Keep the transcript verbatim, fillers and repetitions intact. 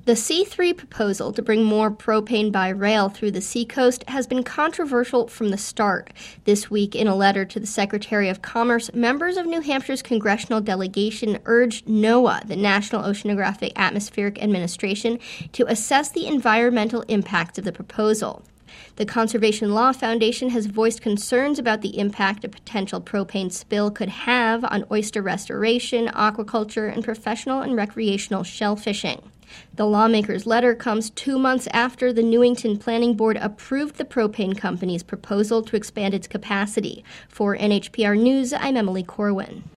The C three proposal to bring more propane by rail through the seacoast has been controversial from the start. This week, in a letter to the Secretary of Commerce, members of New Hampshire's congressional delegation urged NOAA, the National Oceanographic Atmospheric Administration, to assess the environmental impacts of the proposal. The Conservation Law Foundation has voiced concerns about the impact a potential propane spill could have on oyster restoration, aquaculture, and professional and recreational shellfishing. The lawmakers' letter comes two months after the Newington Planning Board approved the propane company's proposal to expand its capacity. For N H P R News, I'm Emily Corwin.